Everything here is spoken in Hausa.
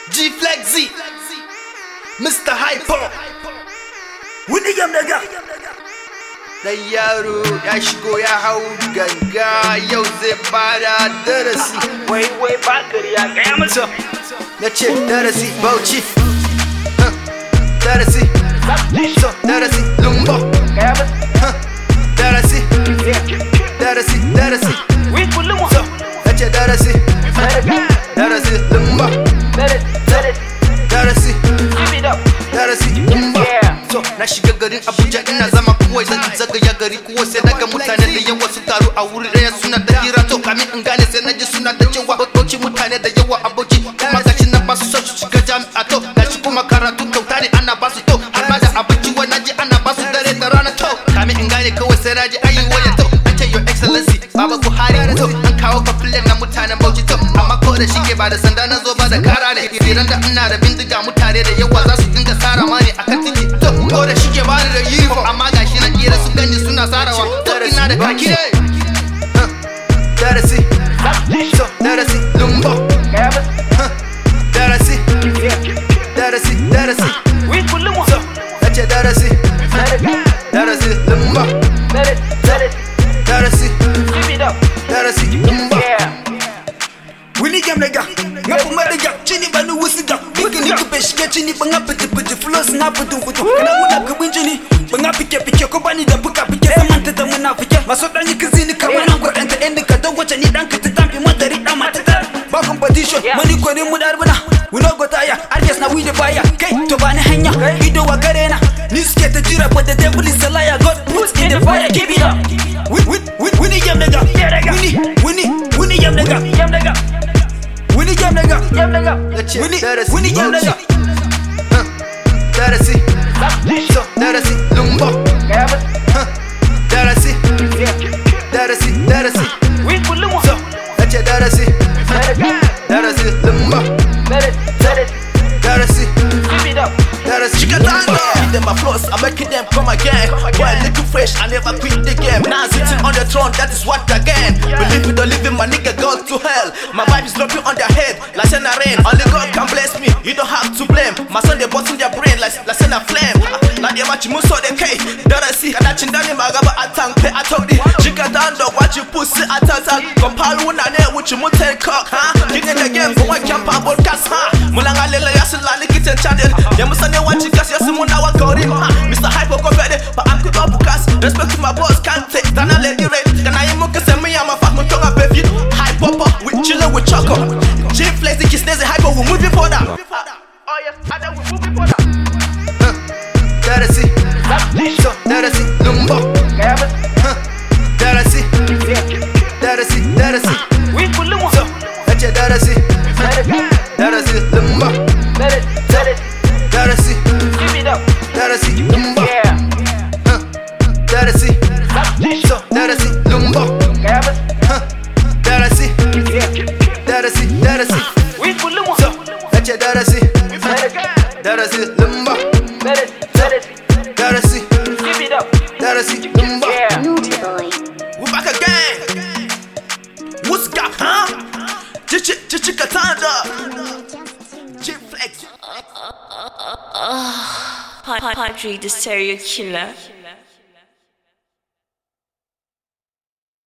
G-Flexy, Mr. Hyper. Wani game daga Dan yaro ya shigo ya hau ganga, yau zai fara darasi. wai bakari ya gaya masa Na ce darasi Bauchi, darasi so darasi Lumbo, gaya masa darasi darasi wai kullum so na ce darasi Lumbo, darasi Lumbo. So na shiga garin Abuja ina zama kawai zan zagaya gari kuwa sai daga mutane da yawa su taru a wuri daya suna da hira. To kamin in gane sai naji suna da cewa Bauchi mutane da yawa a Bauchi, kuma gashi na basu so su shiga jami'a. To gashi kuma karatu kyauta ne ana basu, to har ma da abinci wai naji ana basu dare da rana. To kamin in gane kawai sai naji ayi waya. To an ce your excellency Baba Buhari, to an kawo complain na mutanen Bauchi. To amma ko da shike ba da sanda na zo ba da kara ne, idan da ina da bindiga mutane da yawa za su dinga tsara mani akan titi. To ko da shike ba da uniform amma gashi na kira su gani suna sarawa. To ina da kaki ne darasi so darasi Lumbo, darasi wai kullum so nace darasi Lumbo, darasi Lumbo. Wani game daga nga kuma daga chini banu wusiga bigi ni kubeshike chini banga piti flows na putu kana kuna kubinjini banga pike ko bani da buka pike samanta da munafike maso dan kizini kamar nan gwadan ta inda ka don wace ni dan ka tambi madari dan matata ba competition mani ko ne mu darbuna we no go tire artist na we the fire kai to bani hanya ido wa gare na ni suke ta jira but the devil is a liar, God puts in the fire, keep it up. Wini game daga wini game daga Wini game daga Wini game daga Darasi so darasi Lumbo, darasi wai kullum so nace darasi Lumbo, darasi Lumbo. Feed them my flows, I'm making them come again. Boy, looking fresh, I never quit the game. Now sitting on the throne, that is what again. Believe it or leave it, my nigga go to hell. My vibe is dropping on their head, like send a rain. Only God can bless me, you don't have to blame. My son, they bust in their brain, like send a flame. Now they match most of the K. Darasi, and I chinda ni magaba atang pe atodi. Chika down dog, watch you pussy atata. Compile one and there with you motel cock, huh? King in the game, for one camp and podcast, huh? Mulanga lela yasin lani kitchen channel. Yamusane watch you cause yasimuna wa kori. Mr. Hyper competitive, but I'm good up because respect to my boss, can't take down a lady rate. Can I even say me, I'm a fat man, tongue baby. Hyper, with chillin' with choco. G-Flexy, kiss Nazi Hyper, we're moving further. Oh yes, I know we're moving further. Darasi so darasi Lumbo, darasi wai kullum so nace darasi Lumbo, darasi Lumbo, darasi so darasi Lumbo, darasi wai kullum so nace darasi Lumbo, darasi Lumbo. We're back again. What's got, huh? Chichikatanda. G-Flex. Padre the serial killer.